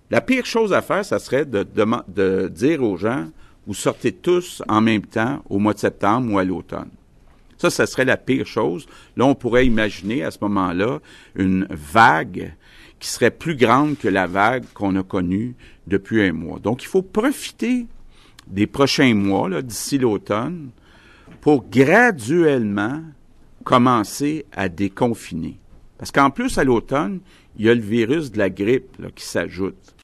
La pire chose à faire, ça serait de dire aux gens, vous sortez tous en même temps au mois de septembre ou à l'automne. Ça serait la pire chose. Là, on pourrait imaginer à ce moment-là une vague qui serait plus grande que la vague qu'on a connue depuis un mois. Donc, il faut profiter des prochains mois, là, d'ici l'automne, pour graduellement commencer à déconfiner. Parce qu'en plus, à l'automne, il y a le virus de la grippe là, qui s'ajoute.